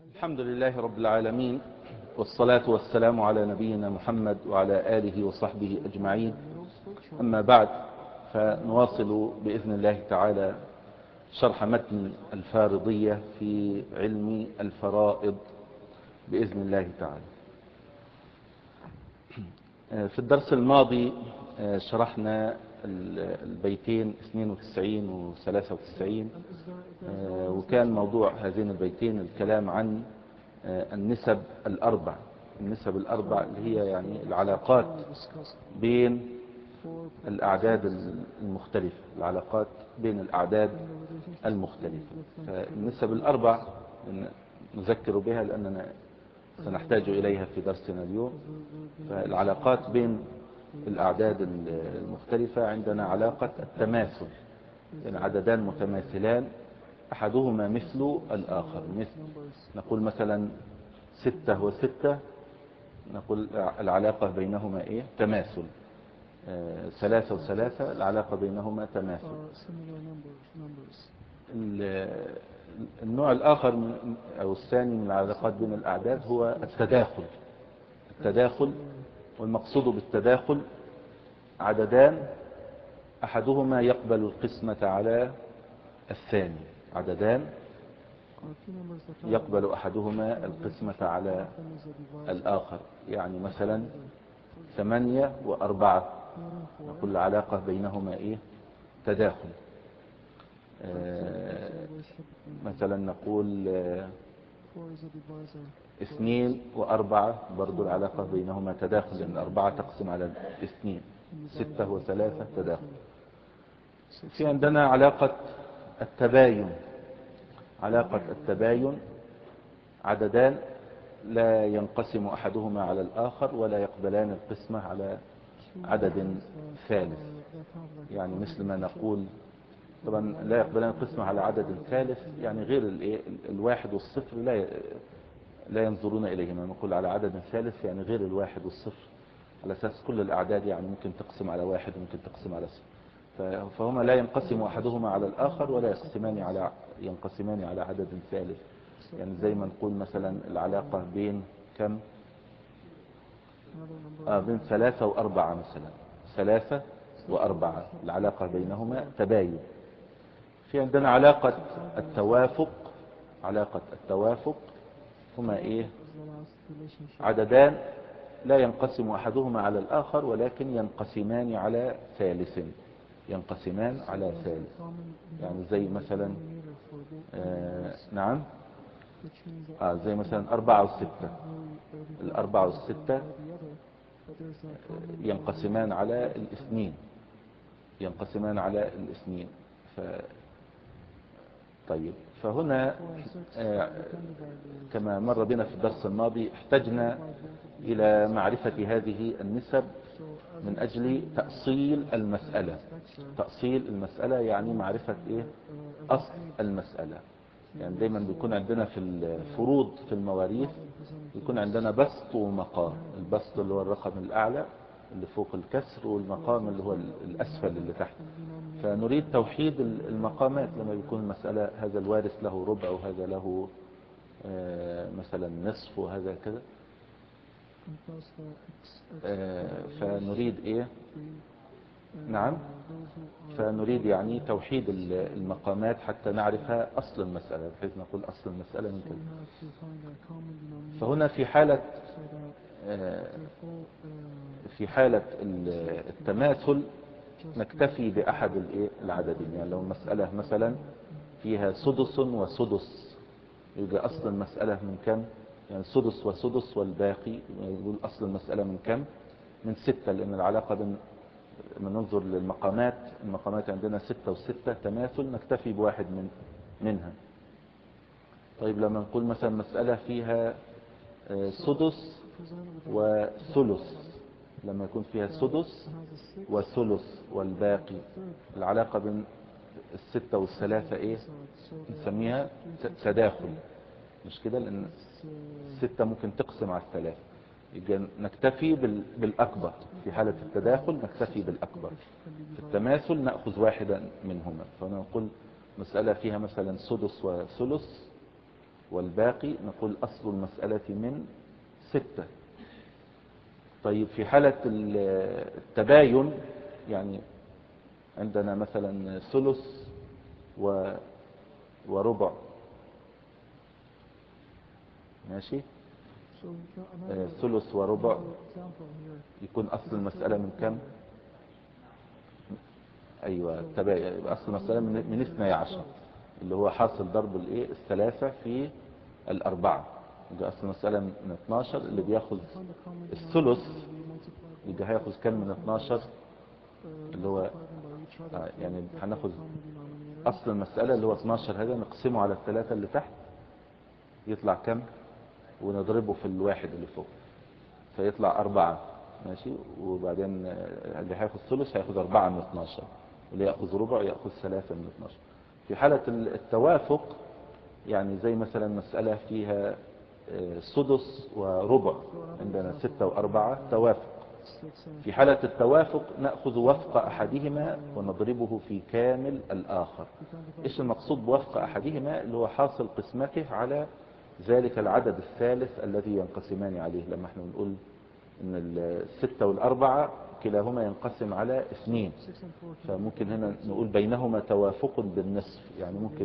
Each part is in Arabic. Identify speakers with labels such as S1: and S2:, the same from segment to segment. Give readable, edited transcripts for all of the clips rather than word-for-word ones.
S1: الحمد لله رب العالمين، والصلاة والسلام على نبينا محمد وعلى آله وصحبه أجمعين. أما بعد، فنواصل بإذن الله تعالى شرح متن الفارضية في علم الفرائض بإذن الله تعالى. في الدرس الماضي شرحنا البيتين 92 و 93، وكان موضوع هذين البيتين الكلام عن النسب الأربع. النسب الأربع اللي هي يعني العلاقات بين الأعداد المختلفة، العلاقات بين الأعداد المختلفة. فالنسب الأربع نذكر بها لأننا سنحتاج إليها في درسنا اليوم. فالعلاقات بين الأعداد المختلفة عندنا علاقة التماثل، يعني عددان متماثلان أحدهما مثل الآخر. نقول مثلا 6 و6، نقول العلاقة بينهما إيه؟ تماثل. 3 و3 العلاقة بينهما تماثل. النوع الآخر أو الثاني من العلاقات بين الأعداد هو التداخل. والمقصود بالتداخل عددان أحدهما يقبل القسمة على الثاني، عددان يقبل أحدهما القسمة على الآخر. يعني مثلا 8 و4، نقول العلاقة بينهما إيه؟ تداخل. مثلا نقول 2 و4 برضو العلاقة بينهما تداخل، لأن 4 تقسم على 2. 6 و3 تداخل. في عندنا علاقة التباين. علاقة التباين عددان لا ينقسم أحدهما على الآخر ولا يقبلان القسمة على عدد ثالث. يعني مثل ما نقول، طبعا لا يقبلان القسمة على عدد ثالث، يعني غير الواحد والصفر لا ينظرون إليهما. نقول على عدد ثالث يعني غير الواحد والصفر، على أساس كل الأعداد يعني ممكن تقسم على واحد وممكن تقسم على صفر. فهما لا ينقسم أحدهما على الآخر ولا ينقسمان على عدد ثالث. يعني زي ما نقول مثلا العلاقة بين كم؟ بين 3 و4 مثلا. 3 و4 العلاقة بينهما تباين. في عندنا علاقة التوافق. علاقة التوافق هما ايه؟ عددان لا ينقسم أحدهما على الآخر ولكن ينقسمان على ثالث. ينقسمان على ثالث. يعني زي مثلا نعم، زي مثلا 4 و6. 4 و6 ينقسمان على الاثنين. ينقسمان على الاثنين. طيب، فهنا كما مر بنا في الدرس الماضي احتجنا إلى معرفة هذه النسب من أجل تأصيل المسألة. تأصيل المسألة يعني معرفة إيه؟ أصل المسألة. يعني دايما بيكون عندنا في الفروض في المواريث بيكون عندنا بسط ومقام. البسط اللي هو الرقم الأعلى اللي فوق الكسر، والمقام اللي هو الأسفل اللي تحت. فنريد توحيد المقامات لما بيكون المسألة هذا الوارث له ربع وهذا له مثلا نصف وهذا كذا. فنريد ايه؟ نعم، فنريد يعني توحيد المقامات حتى نعرف أصل المسألة، بحيث نقول أصل المسألة من كذا. فهنا في حالة التماثل نكتفي بأحد العددين. يعني لو المسألة مثلا فيها سدس وسدس، يبقى أصل المسألة من كم؟ يعني سدس وسدس والباقي، يقول أصل المسألة من كم؟ من 6، لأن العلاقة بين من ننظر للمقامات، المقامات عندنا 6 و6 تماثل، نكتفي بواحد منها. طيب لما نقول مثلا مسألة فيها سدس وثلث، لما يكون فيها سدس وثلث والباقي، العلاقة بين 6 و3 ايه؟ نسميها تداخل، مش كده؟ لأن 6 ممكن تقسم على 3. يبقى نكتفي بالأكبر. في حالة التداخل نكتفي بالأكبر. في التماثل نأخذ واحدا منهما. فنقول مسألة فيها مثلا سدس وثلث، والباقي نقول أصل المسألة من 6. طيب في حالة التباين، يعني عندنا مثلا ثلث وربع، ماشي، ثلث وربع، يكون أصل المسألة من كم؟ أيوة التباين، يبقى أصل المسألة من 12، اللي هو حاصل ضرب الايه الثلاثة في الأربعة، يبقى أصل المسألة من 12. اللي بياخذ الثلث يبقى هياخذ كم من 12؟ اللي هو يعني هناخذ أصل المسألة اللي هو 12، هذا نقسمه على الثلاثة اللي تحت يطلع كم، ونضربه في الواحد اللي فوق فيطلع 4، ماشي. وبعدين اللي هياخذ ثلث هياخذ 4 من 12، واللي ياخذ ربع ياخذ 3 من 12. في حالة التوافق، يعني زي مثلا مسألة فيها سدس وربع، عندنا 6 و4 توافق. في حالة التوافق نأخذ وفق أحدهما ونضربه في كامل الآخر. إيش المقصود بوفق أحدهما؟ اللي هو حاصل قسمته على ذلك العدد الثالث الذي ينقسمان عليه. لما احنا بنقول ان 6 و4 كلاهما ينقسم على 2، فممكن هنا نقول بينهما توافق بالنصف، يعني ممكن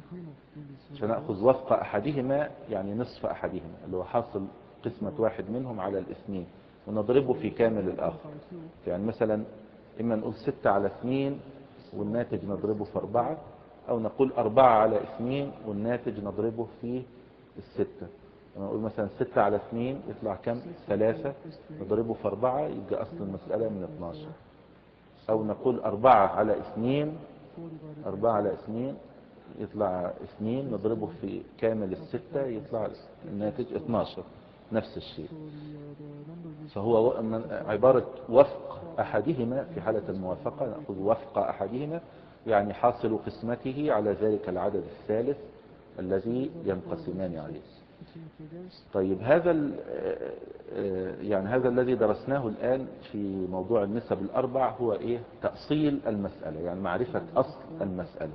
S1: فنأخذ وفق أحدهما يعني نصف أحدهما، اللي هو حاصل قسمة واحد منهم على 2 ونضربه في كامل الآخر. يعني مثلا إما نقول 6 على 2 والناتج نضربه في 4، أو نقول 4 على 2 والناتج نضربه في 6. لما نقول مثلا 6 على 2 يطلع كم؟ 3، نضربه في 4 يبقى أصل المسألة من 12. أو نقول 4 على 2، 4 على 2 يطلع 2 نضربه في كامل 6 يطلع الناتج 12، نفس الشيء. فهو عبارة وفق أحدهما. في حالة الموافقة نأخذ وفق أحدهما يعني حاصل قسمته على ذلك العدد الثالث الذي ينقسمان عليه. طيب هذا يعني هذا الذي درسناه الآن في موضوع النسب الأربع هو إيه؟ تأصيل المسألة، يعني معرفة أصل المسألة.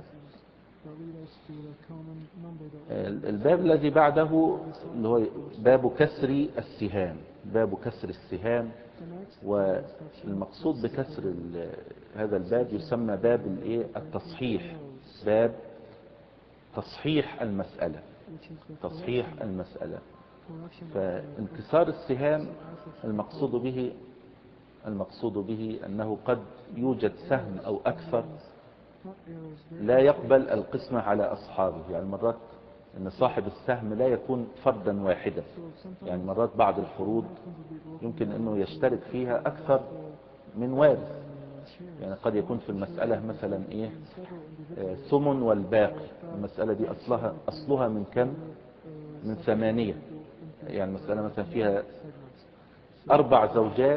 S1: الباب الذي بعده اللي هو باب كسر السهام، باب كسر السهام. والمقصود بكسر هذا الباب يسمى باب التصحيح، باب تصحيح المسألة، تصحيح المسألة. فانكسار السهام المقصود به أنه قد يوجد سهم أو أكثر لا يقبل القسمة على أصحابه. يعني مرات أن صاحب السهم لا يكون فردا واحدا، يعني مرات بعض الفروض يمكن أنه يشترك فيها أكثر من وارث. يعني قد يكون في المسألة مثلا ثمن والباقي، المسألة دي أصلها من كم؟ من 8. يعني مسألة مثلا فيها 4 زوجات،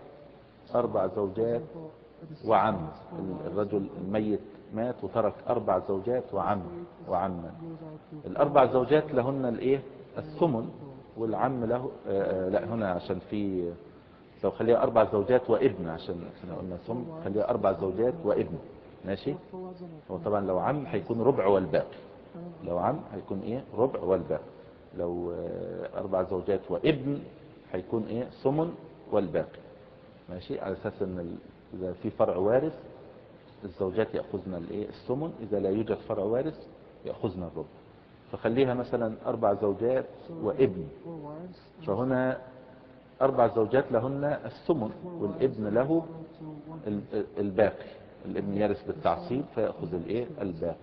S1: 4 زوجات وعم، الرجل الميت مات وترك 4 زوجات وعما. ال4 زوجات لهن الثمن، والعم له لا هنا عشان في لو خليها 4 زوجات وابن، عشان احنا قلنا ثمن خليها 4 زوجات وابن، ماشي. هو طبعا لو عم هيكون ربع والباقي، لو عم هيكون ربع والباقي. لو 4 زوجات وابن هيكون ثمن والباقي، ماشي. على اساس ان اذا في فرع وارث الزوجات يأخذن الثمن، اذا لا يوجد فرع وارث يأخذن الربع. فخليها مثلا 4 زوجات وابن، فهنا 4 زوجات لهن الثمن والابن له الباقي، الابن يرث بالتعصيب فيأخذ الباقي.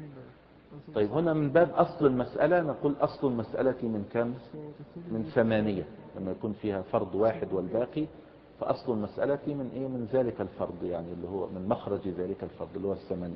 S1: طيب هنا من باب أصل المسألة نقول أصل المسألة من كم؟ من 8. لما يكون فيها فرض واحد والباقي فأصل المسألة من ذلك الفرض، يعني اللي هو من مخرج ذلك الفرض اللي هو 8.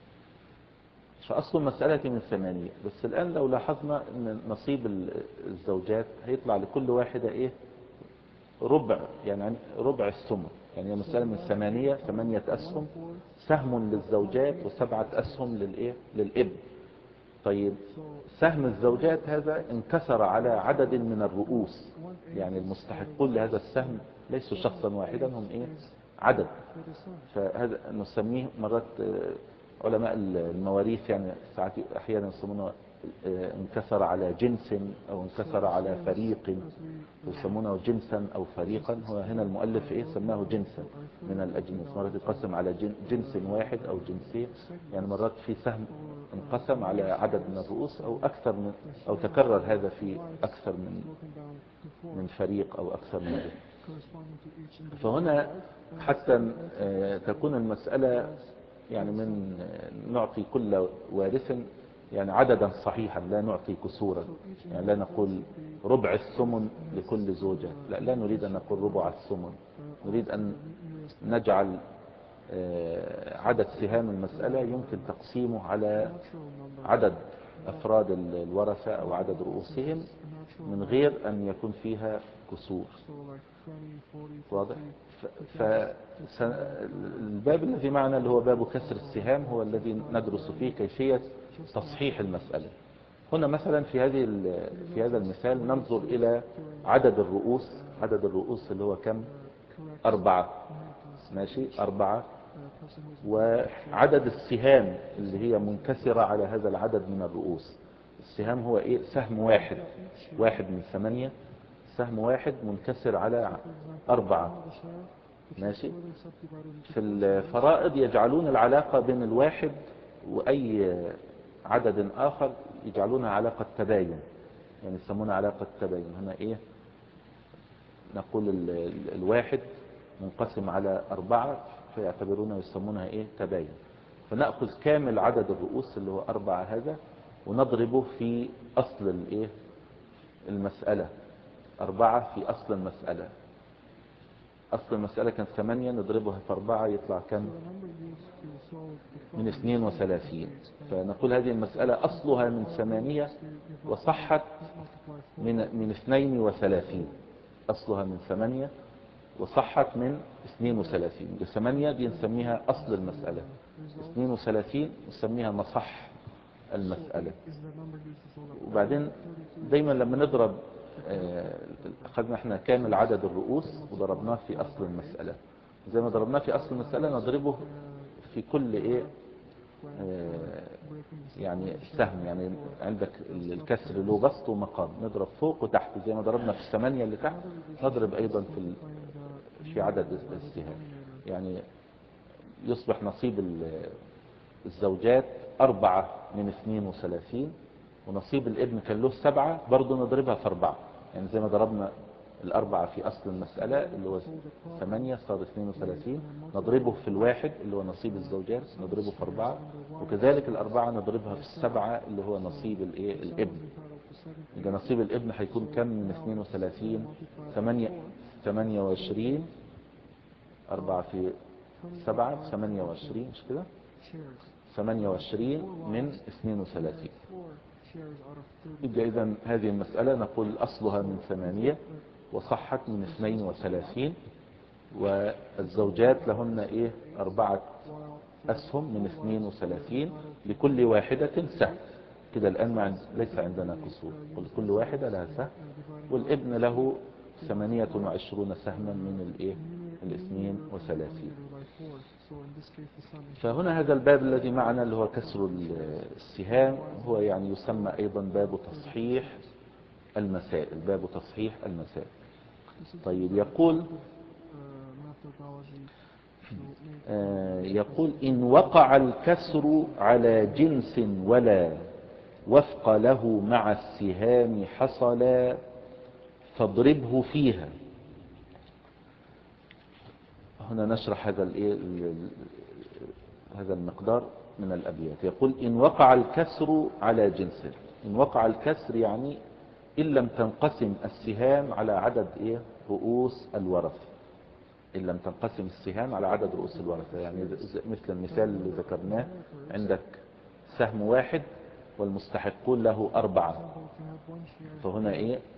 S1: فأصل المسألة من 8. بس الآن لو لاحظنا أن نصيب الزوجات هيطلع لكل واحدة ربع، يعني ربع الثمن. يعني المسألة من 8 أسهم، سهم للزوجات و7 أسهم للابن. طيب سهم الزوجات هذا انكسر على عدد من الرؤوس، يعني المستحقون لهذا السهم ليسوا شخصا واحدا، هم عدد. فهذا نسميه مرات علماء المواريث يعني ساعات احيانا يسمونه انكسر على جنس أو انكسر على فريق يسمونه جنسا أو فريقا. هو هنا المؤلف سماه جنسا من الأجناس، مرات يقسم على جنس واحد أو جنسين، يعني مرات في سهم انقسم على عدد من الرؤوس أو أكثر من، أو تكرر هذا في أكثر من فريق أو أكثر من جنس. فهنا حتى تكون المسألة يعني من نعطي كل وارث يعني عددا صحيحا، لا نعطي كسورا، يعني لا نقول ربع الثمن لكل زوجة، لا نريد أن نقول ربع الثمن، نريد أن نجعل عدد سهام المسألة يمكن تقسيمه على عدد أفراد الورثة أو عدد رؤوسهم من غير أن يكون فيها كسور. واضح؟ فالباب الذي معنا اللي هو باب كسر السهام هو الذي ندرس فيه كيفية تصحيح المسألة. هنا مثلا في هذا المثال ننظر إلى عدد الرؤوس. عدد الرؤوس اللي هو كم؟ 4. ماشي، 4. وعدد السهام اللي هي منكسرة على هذا العدد من الرؤوس. السهام هو سهم واحد من 8، سهم واحد منكسر على 4. ماشي. في الفرائض يجعلون العلاقة بين الواحد وأي عدد آخر يجعلونها علاقة تباين، يعني يسمونها علاقة تباين. هنا نقول الواحد منقسم على 4 فيعتبرونها يسمونها تباين. فنأخذ كامل عدد الرؤوس اللي هو 4 هذا ونضربه في أصل المسألة. 4 في أصل المسألة. أصل المسألة كان 8، نضربها في 4 يطلع كم؟ من 32. فنقول هذه المسألة أصلها من 8 وصحت من 32. أصلها من 8 وصحت من 32. 8 دي نسميها أصل المسألة، 32 نسميها مصح المسألة. وبعدين دايما لما نضرب أخذنا احنا كامل عدد الرؤوس وضربناه في أصل المسألة، زي ما ضربناه في أصل المسألة نضربه في كل يعني سهم. يعني عندك الكسر له بسط ومقام، نضرب فوق وتحت زي ما ضربنا في 8 اللي تحت نضرب أيضا في عدد السهام. يعني يصبح نصيب الزوجات 4 من 32، ونصيب الابن كان له 7 برضه نضربها في 4. يعني زي ما ضربنا 4 في أصل المسألة اللي هو 8 صار 32، نضربه في 1 اللي هو نصيب الزوجات نضربه في 4، وكذلك 4 نضربها في 7 اللي هو نصيب الابن. يبقى نصيب الابن هيكون كم من 32؟ 28. 4 في 7 28، مش كده؟ 28 من 32. يبقى إذن هذه المسألة نقول أصلها من 8 وصحت من 32، والزوجات لهن 4 أسهم من 32 لكل واحدة سهم. كده الآن ليس عندنا كسور، كل واحدة لها سهم، والابن له 28 سهما من 32. فهنا هذا الباب الذي معنا اللي هو كسر السهام هو يعني يسمى أيضا باب تصحيح المسائل. باب تصحيح المسائل. طيب يقول إن وقع الكسر على جنس ولا وفق له مع السهام حصلا فاضربه فيها. هنا نشرح هذا المقدار من الأبيات. يقول إن وقع الكسر على جنس. إن وقع الكسر يعني إن لم تنقسم السهام على عدد رؤوس الورثة. إن لم تنقسم السهام على عدد رؤوس الورثة، يعني مثل المثال اللي ذكرناه، عندك سهم واحد والمستحقون له 4، فهنا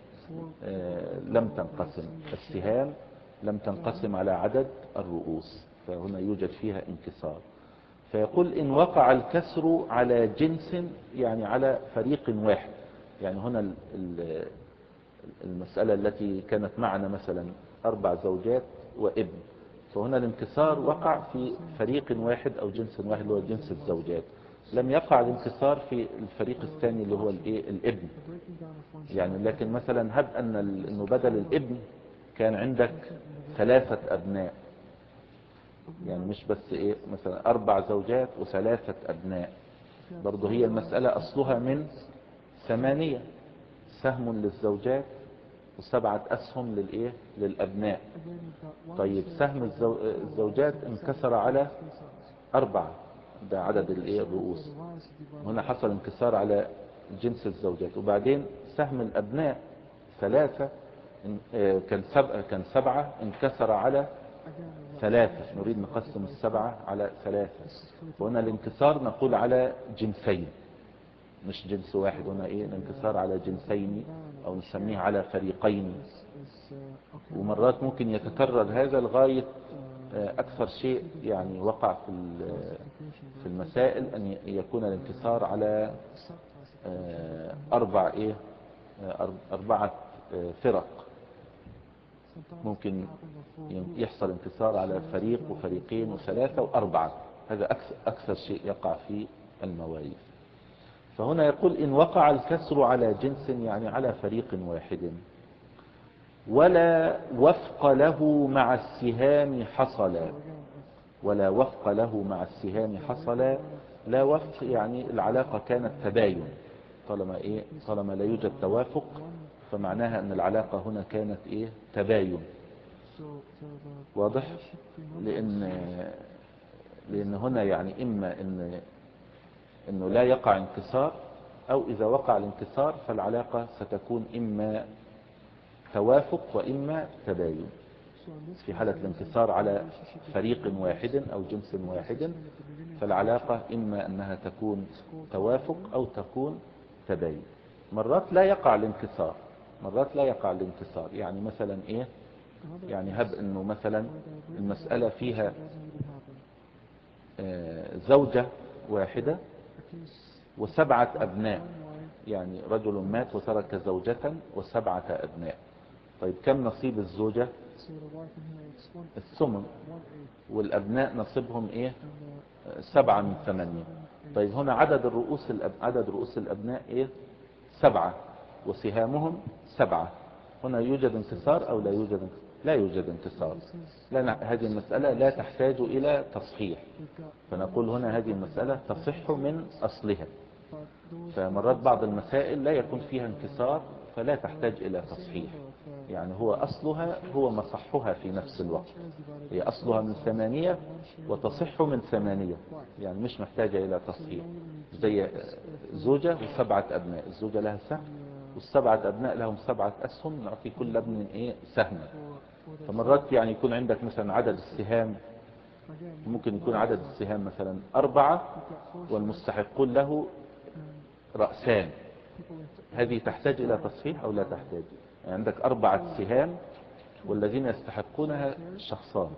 S1: لم تنقسم السهام، لم تنقسم على عدد الرؤوس، فهنا يوجد فيها انكسار. فيقول إن وقع الكسر على جنس يعني على فريق واحد. يعني هنا المسألة التي كانت معنا مثلا 4 زوجات وابن، فهنا الانكسار وقع في فريق واحد أو جنس واحد اللي هو جنس الزوجات. لم يقع الانكسار في الفريق الثاني اللي هو الايه الابن. يعني لكن مثلا هب ان انه بدل الابن كان عندك 3 ابناء، يعني مش بس ايه مثلا 4 زوجات و3 ابناء، برضه هي المسألة اصلها من 8، سهم للزوجات و7 اسهم للايه للابناء. طيب سهم الزوجات انكسر على 4، ده عدد الايه الرؤوس، هنا حصل انكسار على جنس الزوجات. وبعدين سهم الابناء 3 كان 7 انكسر على 3، نريد نقسم 7 على 3، وهنا الانكسار نقول على جنسين مش جنس واحد، هنا ايه الانكسار على جنسين او نسميه على فريقين. ومرات ممكن يتكرر هذا لغاية اكثر شيء يعني وقع في المسائل ان يكون الانكسار على 4 فرق. ممكن يحصل انكسار على فريق وفريقين و3 و4، هذا اكثر شيء يقع في المواريث. فهنا يقول إن وقع الكسر على جنس يعني على فريق واحد ولا وفق له مع السهام حصل. ولا وفق له مع السهام حصل، لا وفق يعني العلاقة كانت تباين، طالما لا يوجد توافق فمعناها ان العلاقة هنا كانت ايه تباين. واضح؟ لان هنا يعني اما انه لا يقع انكسار، او اذا وقع الانكسار فالعلاقة ستكون اما توافق واما تباين. في حالة الانكسار على فريق واحد او جنس واحد فالعلاقة اما انها تكون توافق او تكون تباين. مرات لا يقع الانكسار، يعني مثلا ايه، يعني هب انه مثلا المسألة فيها زوجة واحدة و7 ابناء، يعني رجل مات وترك زوجة و7 ابناء. طيب كم نصيب الزوجة؟ الثمن، والابناء نصيبهم ايه 7 من 8. طيب هنا عدد رؤوس الابناء ايه 7، وسهامهم 7. هنا يوجد انكسار او لا يوجد انكسار؟ لا يوجد انكسار، لأن هذه المسألة لا تحتاج الى تصحيح، فنقول هنا هذه المسألة تصح من اصلها. فمرات بعض المسائل لا يكون فيها انكسار فلا تحتاج الى تصحيح، يعني هو اصلها هو مصحها في نفس الوقت، هي اصلها من 8 وتصح من 8، يعني مش محتاجة الى تصحيح. زي زوجة و7 ابناء، الزوجة لها سهم وال7 ابناء لهم 7 اسهم، نعطي كل ابن ايه سهم. فمرات يعني يكون عندك مثلا عدد السهام، ممكن يكون عدد السهام مثلا 4 والمستحقون له رأسان، هذه تحتاج الى تصحيح او لا تحتاج؟ يعني عندك 4 سهام والذين يستحقونها شخصان،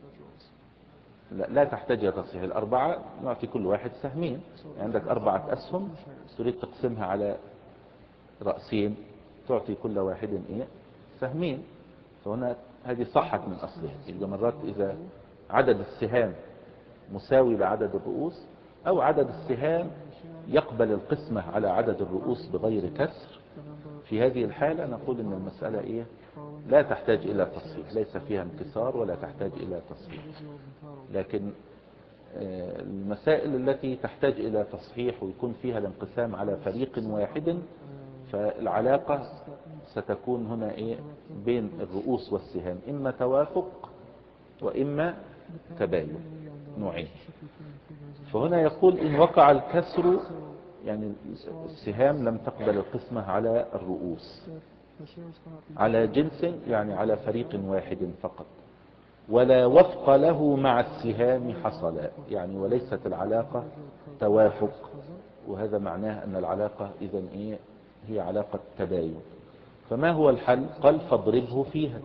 S1: لا تحتاج الى تصحيح. 4 نعطي كل واحد سهمين، يعني عندك 4 اسهم تريد تقسمها على رأسين، تعطي كل واحد ايه سهمين، فهنا هذه صحت من اصلها. يبقى مرات اذا عدد السهام مساوي لعدد الرؤوس، او عدد السهام يقبل القسمة على عدد الرؤوس بغير كسر، في هذه الحالة نقول ان المسألة ايه لا تحتاج الى تصحيح، ليس فيها انكسار ولا تحتاج الى تصحيح. لكن المسائل التي تحتاج الى تصحيح ويكون فيها الانقسام على فريق واحد، فالعلاقة ستكون هنا ايه بين الرؤوس والسهام اما توافق واما تباين، نوعين. فهنا يقول ان وقع الكسر، يعني السهام لم تقبل القسمة على الرؤوس، على جنس يعني على فريق واحد فقط، ولا وفق له مع السهام حصل، يعني وليست العلاقة توافق، وهذا معناه ان العلاقة اذا ايه هي علاقة تباين. فما هو الحل؟ قال فاضربه فيها.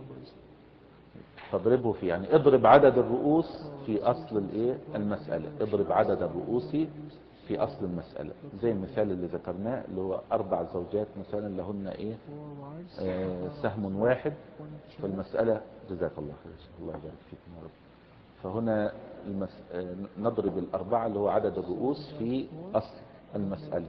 S1: يعني اضرب عدد الرؤوس في اصل الايه المسألة، اضرب عدد الرؤوس في اصل المسألة، زي المثال اللي ذكرناه اللي هو 4 زوجات مثلا لهن ايه سهم واحد، فالمسألة جزاك الله خير، الله يبارك فيكم يا رب. فهنا نضرب الأربعة اللي هو عدد الرؤوس في أصل المسألة.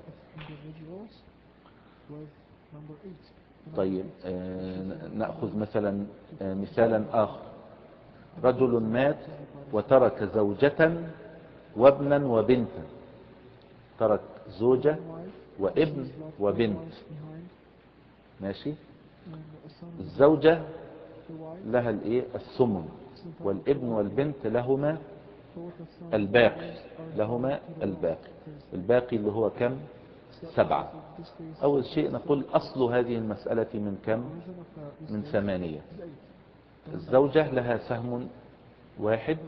S1: طيب نأخذ مثلا مثالا آخر. رجل مات وترك زوجة وابنا وبنتا. ترك زوجة وابن وبنت. ماشي. الزوجة لها الايه الثمن، والابن والبنت لهما الباقي. لهما الباقي. الباقي اللي هو كم؟ 7. اول شيء نقول اصل هذه المسألة من كم؟ من 8. الزوجة لها سهم واحد،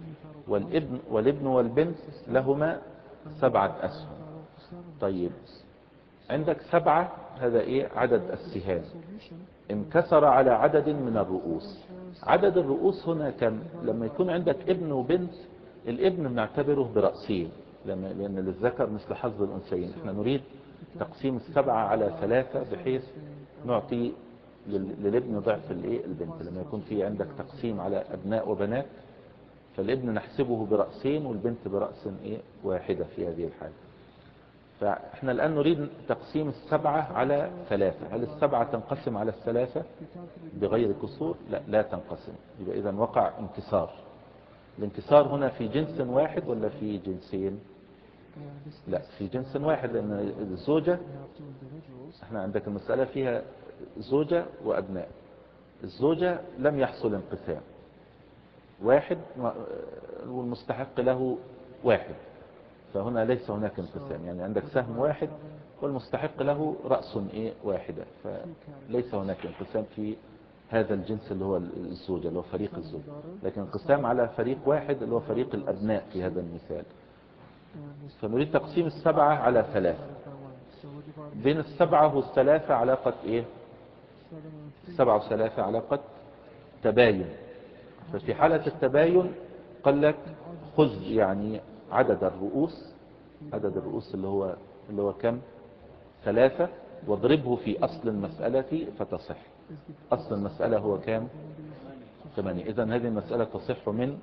S1: والابن والبنت لهما 7 أسهم. طيب عندك 7، هذا ايه عدد السهام، انكسر على عدد من الرؤوس. عدد الرؤوس هنا كم؟ لما يكون عندك ابن وبنت، الابن بنعتبره برأسين، لأن للذكر مثل حظ الأنثيين. احنا نريد تقسيم 7 على 3 بحيث نعطي للابن ضعف الايه البنت. لما يكون في عندك تقسيم على أبناء وبنات، فالابن نحسبه برأسين والبنت برأس ايه واحدة في هذه الحالة. فاحنا الآن نريد تقسيم 7 على 3. هل 7 تنقسم على 3 بغير كسور؟ لا، لا تنقسم. يبقى إذن وقع انكسار. الانكسار هنا في جنس واحد ولا في جنسين؟ لا، في جنس واحد، لأن الزوجة، احنا عندك المسألة فيها زوجة وأبناء. الزوجة لم يحصل انقسام، واحد والمستحق له واحد، فهنا ليس هناك انقسام. يعني عندك سهم واحد والمستحق له رأس ايه واحدة، فليس هناك انقسام في هذا الجنس اللي هو الزوجة، اللي هو فريق الزوجة. لكن انقسام على فريق واحد اللي هو فريق الأبناء في هذا المثال. فنريد تقسيم 7 على 3. بين 7 و3 علاقة ايه؟ 7 و3 علاقة تباين. ففي حالة التباين قال لك خذ يعني عدد الرؤوس. عدد الرؤوس اللي هو كم؟ 3، واضربه في أصل المسألة فتصح. أصل المسألة هو كام؟ 8. إذن هذه المسألة تصح من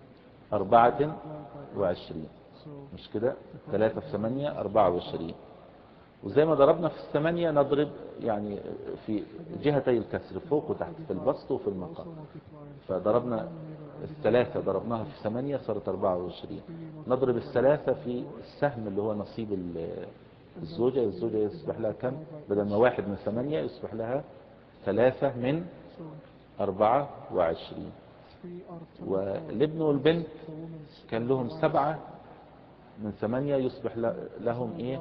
S1: 24. مش كده؟ 3 في 8 24. وزي ما ضربنا في 8 نضرب يعني في جهتي الكسر، فوق وتحت، في البسط وفي المقام. فضربنا 3 ضربناها في 8 صارت 24. نضرب 3 في السهم اللي هو نصيب الزوجة. الزوجة يصبح لها كم؟ بدل ما 1 من 8 يصبح لها 3 من 24. والابن والبنت كان لهم 7 من 8 يصبح لهم ايه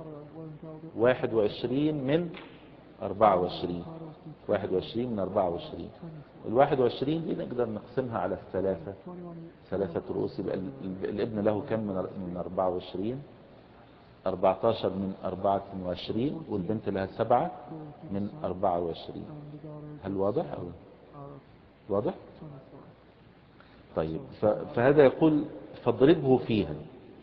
S1: 21 من 24. 21 من 24. ال21 دي نقدر نقسمها على 3 رؤوس. يبقى الابن له كم من 24؟ 14 من 24، والبنت لها 7 من 24. هل واضح أو واضح؟ طيب فهذا يقول فاضربه فيها.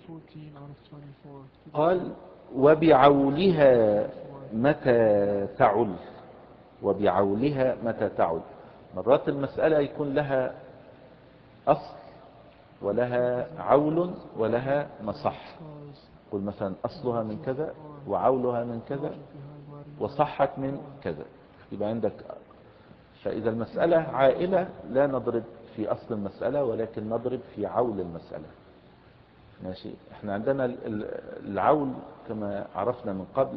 S1: قال وبعولها متى تعل. وبعولها متى تعل. مرات المسألة يكون لها أصل ولها عول ولها مصح. قل مثلا أصلها من كذا وعولها من كذا وصحت من كذا. يبقى عندك، فإذا المسألة عائلة لا نضرب في أصل المسألة ولكن نضرب في عول المسألة. ماشي. احنا عندنا العول كما عرفنا من قبل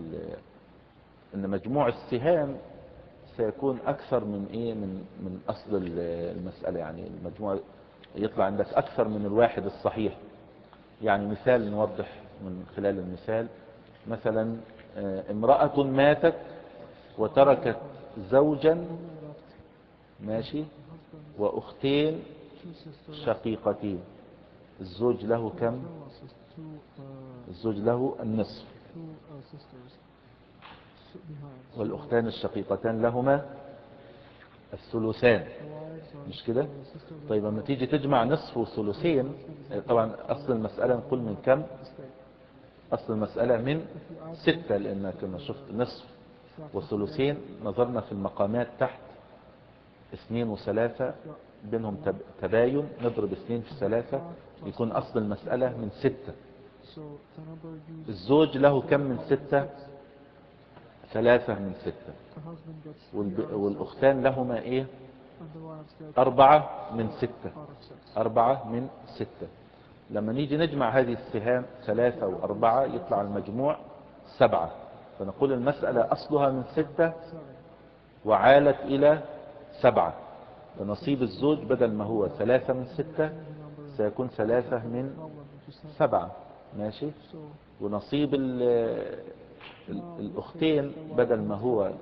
S1: ان مجموع السهام سيكون اكثر من ايه من اصل المسألة. يعني المجموع يطلع عندك اكثر من الواحد الصحيح. يعني مثال نوضح من خلال المثال. مثلا امرأة ماتت وتركت زوجا، ماشي، واختين شقيقتين. الزوج له كم؟ الزوج له النصف، والاختان الشقيقتان لهما الثلثان. مش كده؟ طيب لما تيجي تجمع نصف وثلثين، طبعا اصل المسألة نقول من كم؟ اصل المسألة من 6، لان كما شفت نصف وثلثين نظرنا في المقامات تحت 2 و3 بينهم تباين، نضرب 2 في 3 يكون أصل المسألة من 6. الزوج له كم من 6؟ 3 من 6. والأختان لهما إيه؟ 4 من 6. 4 من 6. لما نيجي نجمع هذه السهام 3 و4 يطلع المجموع 7. فنقول المسألة أصلها من 6 وعالت إلى 7. فنصيب الزوج بدل ما هو 3 من 6 سيكون 3 من 7. ماشي. ونصيب الأختين بدل ما هو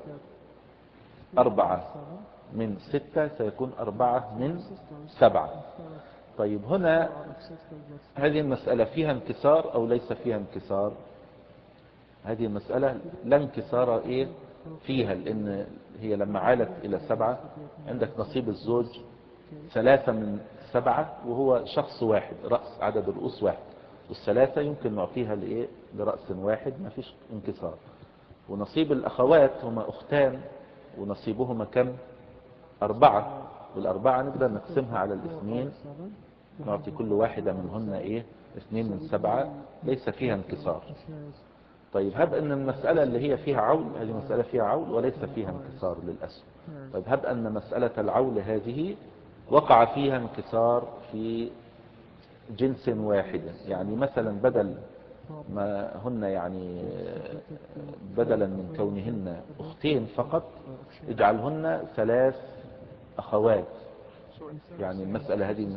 S1: 4 من 6 سيكون 4 من 7. طيب هنا هذه المسألة فيها انكسار أو ليس فيها انكسار؟ هذه المسألة لا انكسار إيه فيها، لأن هي لما عالت إلى 7 عندك نصيب الزوج 3 من 7 وهو شخص واحد، رأس عدد الرؤوس واحد، والثلاثة يمكن نعطيها لإيه لرأس واحد، ما فيش انكسار. ونصيب الأخوات هما أختان ونصيبهما كم؟ 4. والأربعة نقدر نقسمها على الاثنين، نعطي كل واحدة منهن إيه 2 من 7، ليس فيها انكسار. طيب هب أن المسألة اللي هي فيها عول، هذه مسألة فيها عول وليس فيها انكسار للأسف. طيب هب أن مسألة العول هذه وقع فيها انكسار في جنس واحد، يعني مثلا بدل ما هن يعني بدلا من كونهن أختين فقط اجعلهن 3 أخوات. يعني المسألة هذه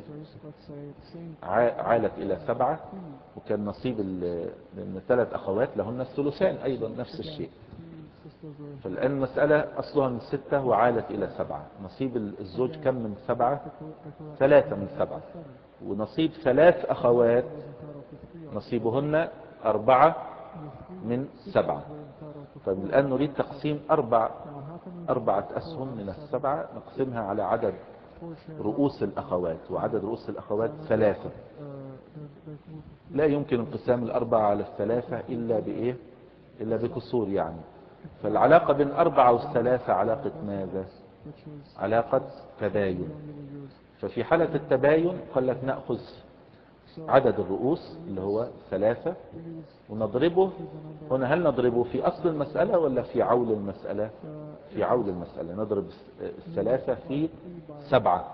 S1: عالت إلى 7 وكان نصيب من 3 أخوات لهن الثلثان أيضا نفس الشيء. فالآن المسألة أصلها من 6 وعالت إلى 7. نصيب الزوج كم من 7؟ 3 من 7. ونصيب 3 أخوات نصيبهن 4 من 7. طيب الآن نريد تقسيم 4 أسهم من 7 نقسمها على عدد رؤوس الأخوات، وعدد رؤوس الأخوات 3. لا يمكن انقسام 4 على 3 إلا بإيه؟ إلا بكسور يعني. فالعلاقة بين 4 و3 علاقة ماذا؟ علاقة تباين. ففي حالة التباين قال لك نأخذ عدد الرؤوس اللي هو 3 ونضربه هنا. هل نضربه في أصل المسألة ولا في عول المسألة؟ في عول المسألة. نضرب 3 في 7.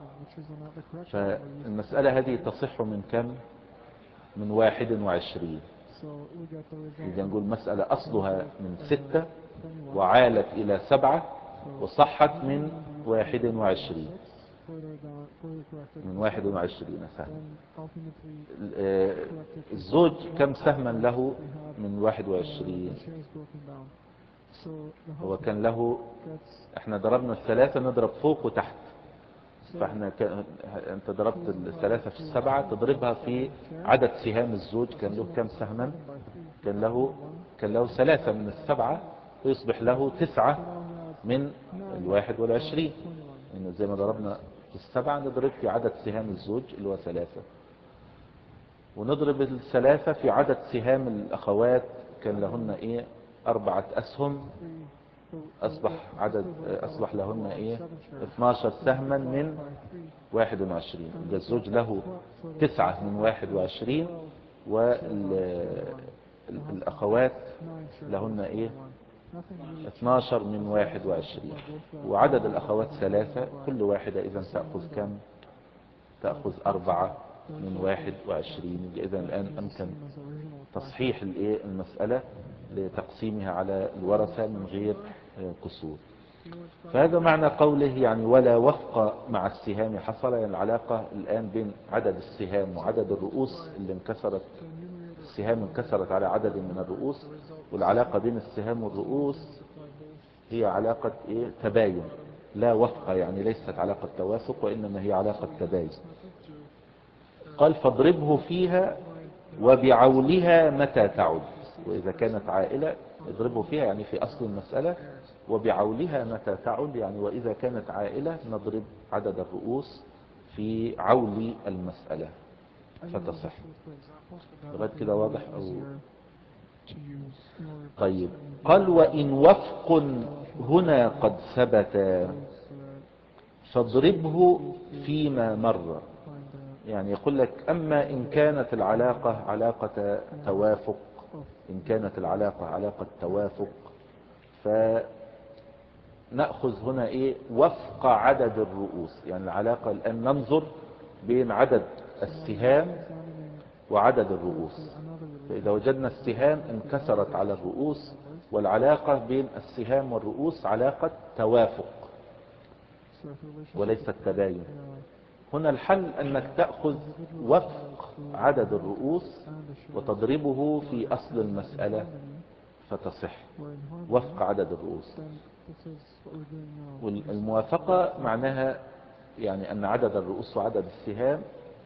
S1: فالمسألة هذه تصح من كم؟ من 21. إذا نقول مسألة أصلها من 6 وعالت إلى 7 وصحت من 21. من 21 سهم. الزوج كم سهما له من 21؟ هو كان له، احنا ضربنا 3 نضرب فوق وتحت، فاحنا انت ضربت 3 في 7 تضربها في عدد سهام الزوج. كان له كم سهما؟ كان له 3 من 7 ويصبح له 9 من 21. يعني زي ما ضربنا في 7 نضرب في عدد سهام الزوج اللي هو 3، ونضرب 3 في عدد سهام الأخوات كان لهن إيه 4 أسهم، أصبح لهن إيه 12 سهما من 21. إذا الزوج له 9 من 21 والأخوات لهن إيه 12 من 21. وعدد الأخوات 3، كل واحدة إذا تأخذ كم؟ تأخذ 4 من 21. إذا الآن أمكن تصحيح المسألة لتقسيمها على الورثة من غير كسور. فهذا معنى قوله يعني ولا وفق مع السهام حصل. يعني العلاقة الآن بين عدد السهام وعدد الرؤوس اللي انكسرت، السهام انكسرت على عدد من الرؤوس، والعلاقة بين السهام والرؤوس هي علاقة تباين لا وفق، يعني ليست علاقة توافق وإنما هي علاقة تباين. قال فاضربه فيها وبعولها متى تعد. وإذا كانت عائلة اضربه فيها يعني في أصل المسألة، وبعولها متى تعد يعني وإذا كانت عائلة نضرب عدد الرؤوس في عول المسألة فتصح. لغاية كده واضح أو؟ طيب قال وإن وفق هنا قد ثبت فاضربه فيما مر. يعني يقول لك أما إن كانت العلاقة علاقة توافق، إن كانت العلاقة علاقة توافق فنأخذ هنا إيه وفق عدد الرؤوس. يعني العلاقة الآن ننظر بين عدد السهام وعدد الرؤوس، فإذا وجدنا السهام انكسرت على الرؤوس والعلاقة بين السهام والرؤوس علاقة توافق وليس التباين، هنا الحل أنك تأخذ وفق عدد الرؤوس وتضربه في أصل المسألة فتصح وفق عدد الرؤوس. والموافقة معناها يعني أن عدد الرؤوس وعدد السهام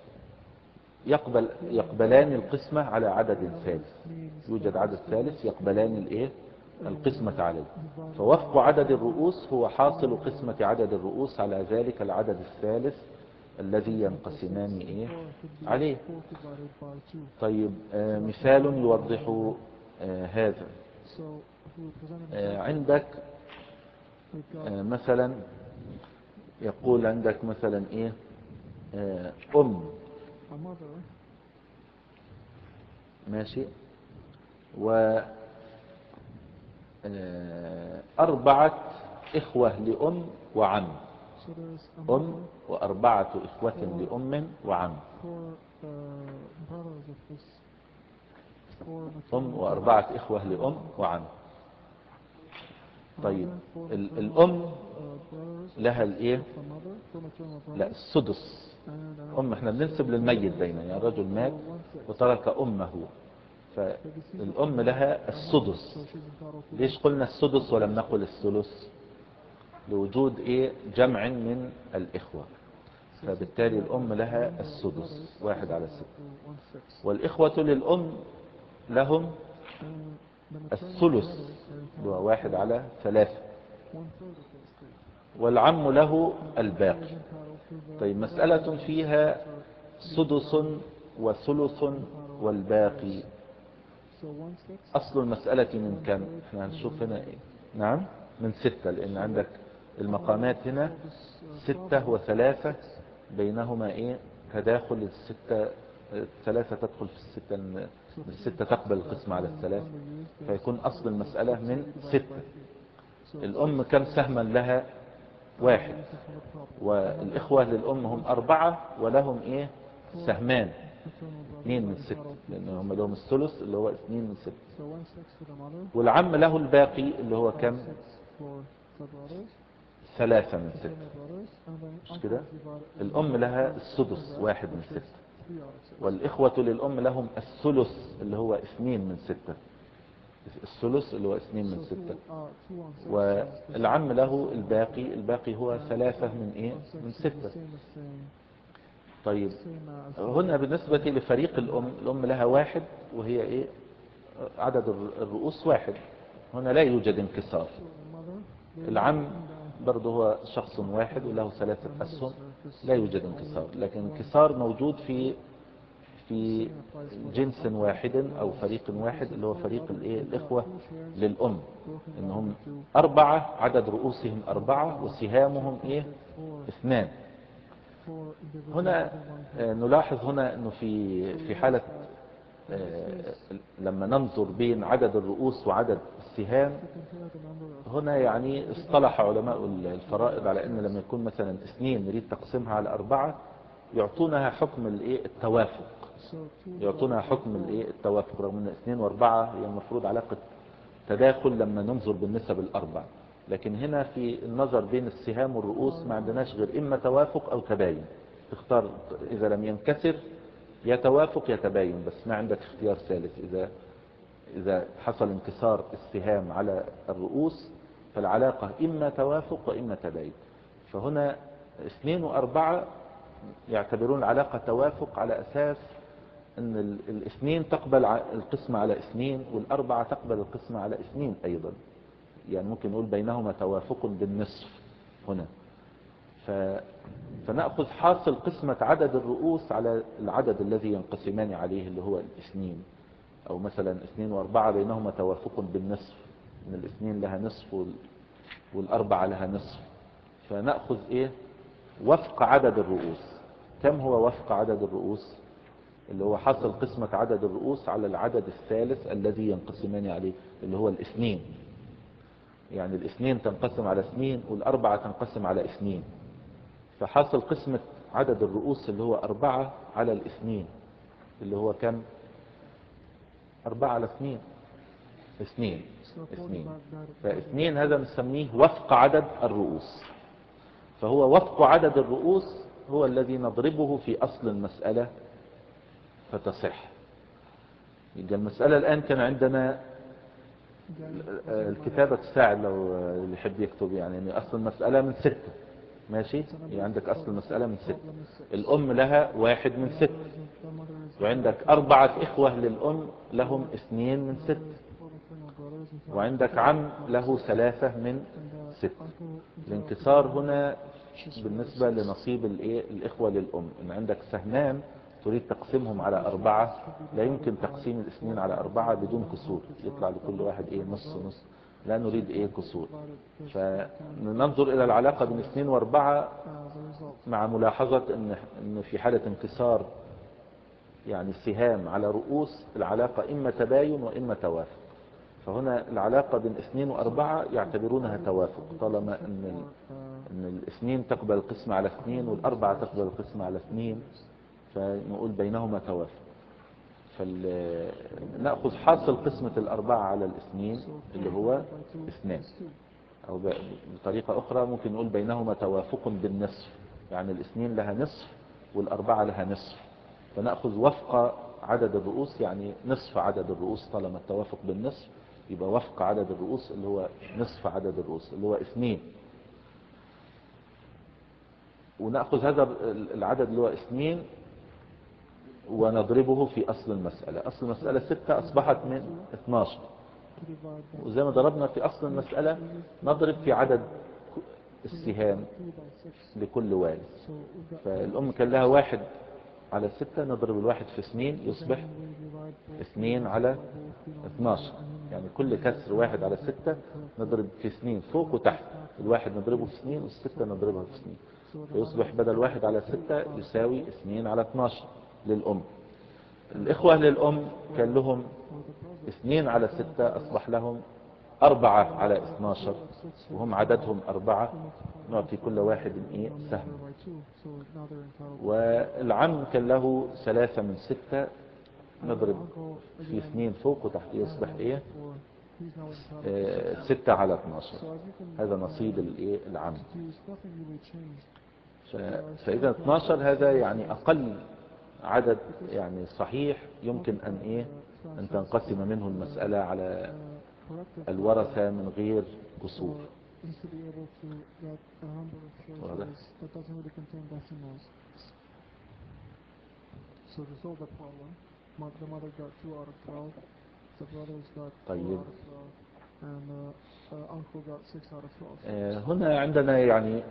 S1: يقبلان القسمة على عدد ثالث، يوجد عدد ثالث يقبلان الايه القسمة عليه، فوفق عدد الرؤوس هو حاصل قسمة عدد الرؤوس على ذلك العدد الثالث الذي ينقسمان ايه عليه. طيب مثال يوضح هذا. عندك مثلا يقول عندك مثلا ايه ماشي وأربعة إخوة لأم وعم، وأربعة إخوة لأم وعم، وأربعة إخوة لأم وعم. طيب الأم لها الإيه؟ لا السدس. احنا بننسب للميت دايما، يعني الرجل مات وترك أمه، فالأم لها السدس. ليش قلنا السدس ولم نقل الثلث؟ لوجود ايه جمع من الإخوة، فبالتالي الأم لها السدس 1/6، والإخوة للأم لهم الثلث اللي هو 1/3، والعم له الباقي. طيب مسألة فيها سدس وثلث والباقي، أصل المسألة من كم؟ احنا هنشوف هنا ايه. نعم من 6، لأن عندك المقامات هنا 6 و3 بينهما ايه تداخل. 3 تدخل في 6 تقبل القسم على 3، فيكون أصل المسألة من 6. الأم كم سهما لها؟ 1، والإخوة للأم هم 4 ولهم ايه سهمان 2/6، لأن هم لهم الثلث اللي هو 2/6، والعم له الباقي اللي هو كم؟ 3/6. مش كده؟ الأم لها السدس 1/6، والإخوة للأم لهم الثلث اللي هو 2/6، الثلث اللي هو 2/6، والعم له الباقي هو 3/6. طيب هنا بالنسبة لفريق الأم لها 1 وهي ايه عدد الرؤوس 1، هنا لا يوجد انكسار. العم برضه هو شخص واحد وله 3 أسهم، لا يوجد انكسار، لكن انكسار موجود في جنس واحد أو فريق واحد اللي هو فريق الإخوة للأم، إنهم 4 عدد رؤوسهم 4 وسهامهم 2. هنا نلاحظ هنا أنه في حالة لما ننظر بين عدد الرؤوس وعدد السهام، هنا يعني اصطلح علماء الفرائض على أن لما يكون مثلا 2 نريد تقسيمها على 4 يعطونها حكم التوافق، يعطونها حكم التوافق، رغم ان 2 و4 هي المفروض علاقة تداخل لما ننظر بالنسب الأربع، لكن هنا في النظر بين السهام والرؤوس ما عندناش غير إما توافق أو تباين، تختار إذا لم ينكسر يا توافق يا تباين، بس ما عندك اختيار ثالث. إذا حصل انكسار السهام على الرؤوس فالعلاقة إما توافق وإما تباين. فهنا 2 و4 يعتبرون العلاقة توافق على أساس أن الاثنين تقبل القسمة على 2 والأربعة تقبل القسمة على 2 أيضا، يعني ممكن نقول بينهما توافق بالنصف هنا. فنأخذ حاصل قسمة عدد الرؤوس على العدد الذي ينقسمان عليه اللي هو 2، أو مثلا 2 و4 بينهما توافق بالنصف، ان 2 لها نصف والأربعة لها نصف، فنأخذ وفق عدد الرؤوس. كم هو وفق عدد الرؤوس؟ اللي هو حصل قسمة عدد الرؤوس على العدد الثالث الذي ينقسمان عليه، اللي هو الاثنين. يعني الاثنين تنقسم على اثنين، والاربعة تنقسم على اثنين. فحصل قسمة عدد الرؤوس اللي هو 4 على الاثنين، اللي هو كم؟ 4 على 2. 2. فاثنين هذا نسميه وفق عدد الرؤوس. فهو وفق عدد الرؤوس هو الذي نضربه في أصل المسألة فتصح. يبقى المسألة الآن كان عندنا الكتابة تساعد لو اللي يحب يكتب، يعني أصل المسألة من 6. ماشي، يعني عندك أصل المسألة من 6. الأم لها 1 من 6، وعندك 4 إخوة للأم لهم 2 من 6، وعندك عم له 3 من 6. الانكسار هنا بالنسبة لنصيب الإخوة للأم، إن عندك سهمان تريد تقسيمهم على 4، لا يمكن تقسيم الاثنين على 4 بدون كسور، يطلع لكل واحد نص نص، لا نريد كسور. فننظر إلى العلاقة بين 2 و4 مع ملاحظة إن في حالة انكسار يعني سهام على رؤوس، العلاقة إما تباين وإما توافق. فهنا العلاقة بين 2 و4 يعتبرونها توافق، طالما ان الاثنين تقبل القسمة على 2 والاربعة تقبل القسمة على 2، فنقول بينهما توافق. فنأخذ حاصل قسمة الاربعة على الاثنين اللي هو 2، او بطريقة اخرى ممكن نقول بينهما توافق بالنصف، يعني الاثنين لها نصف والاربعة لها نصف. فنأخذ وفق عدد الرؤوس، يعني نصف عدد الرؤوس، طالما التوافق بالنصف يبقى وفق عدد الرؤوس اللي هو نصف عدد الرؤوس اللي هو 2. ونأخذ هذا العدد اللي هو 2 ونضربه في أصل المسألة. أصل المسألة 6 أصبحت من 12، وزي ما ضربنا في أصل المسألة نضرب في عدد السهام لكل وارث. فالأم كان لها 1 على 6، نضرب الواحد في 2 يصبح 2 على 12. يعني كل كسر 1 على 6 نضرب في 2 فوق وتحت، الواحد نضربه في 2 والستة نضربها في 2، فيصبح بدل 1 على 6 يساوي 2 على 12 للأم. الإخوة للأم كان لهم 2 على 6، أصبح لهم 4 على 12، وهم عددهم 4، نعطي كل واحد سهم. والعم كان له 3 من 6، نضرب في 2 فوق وتحت يصبح 6 على 12. هذا نصيب العم. فإذا 12 هذا يعني أقل عدد يعني صحيح يمكن أن تنقسم منه المسألة على الورثة من غير قصور. واضح؟ طيب، هنا عندنا يعني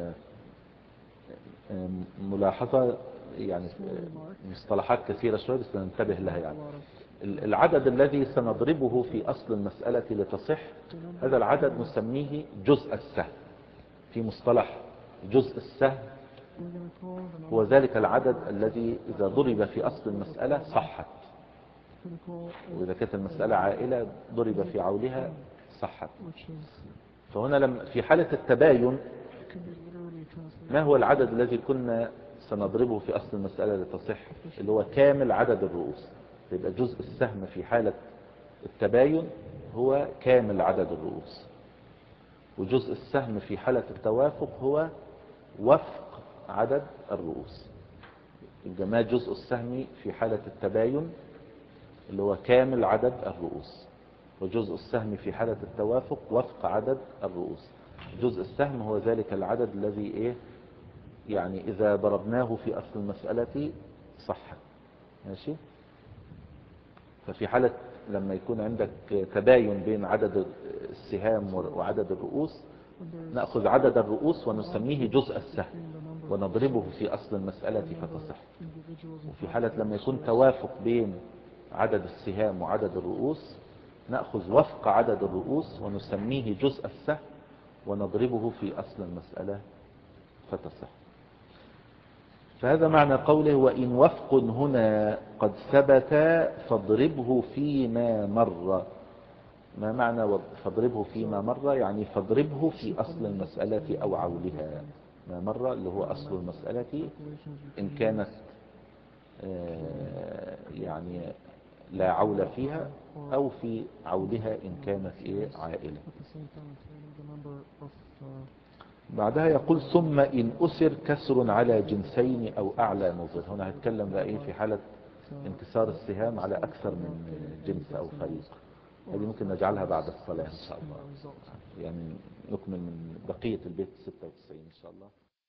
S1: ملاحظة، يعني مصطلحات كثيرة شوية بس ننتبه لها. يعني العدد الذي سنضربه في أصل المسألة لتصح، هذا العدد نسميه جزء السهم. في مصطلح جزء السهم هو ذلك العدد الذي إذا ضرب في أصل المسألة صحت، وإذا كانت المسألة عائلة ضرب في عولها صحت. فهنا في حالة التباين ما هو العدد الذي كنا سنضربه في أصل المسألة لتصح؟ اللي هو كامل عدد الرؤوس. يبقى جزء السهم في حالة التباين هو كامل عدد الرؤوس، وجزء السهم في حالة التوافق هو وفق عدد الرؤوس. يبقى ما جزء السهم في حالة التباين اللي هو كامل عدد الرؤوس، وجزء السهم في حالة التوافق وفق عدد الرؤوس. جزء السهم هو ذلك العدد الذي يعني إذا ضربناه في أصل المسألة صح. ماشي. ففي حالة لما يكون عندك تباين بين عدد السهام وعدد الرؤوس، نأخذ عدد الرؤوس ونسميه جزء السهم ونضربه في أصل المسألة فتصح. وفي حالة لما يكون توافق بين عدد السهام وعدد الرؤوس، نأخذ وفق عدد الرؤوس ونسميه جزء السهم ونضربه في أصل المسألة فتصح. فهذا معنى قوله وإن وفق هنا قد ثبت فاضربه فيما مر. ما معنى فاضربه فيما مر؟ يعني فاضربه في أصل المسألة أو عولها. ما مر اللي هو أصل المسألة إن كانت يعني لا عول فيها، أو في عولها إن كانت عائلة. بعدها يقول ثم إن أسر كسر على جنسين أو أعلى نظر. هنا هتكلم بقى في حالة انكسار السهام على أكثر من جنس أو فريق. هذه ممكن نجعلها بعد الصلاة إن شاء الله، يعني نكمل من بقية البيت 96 إن شاء الله.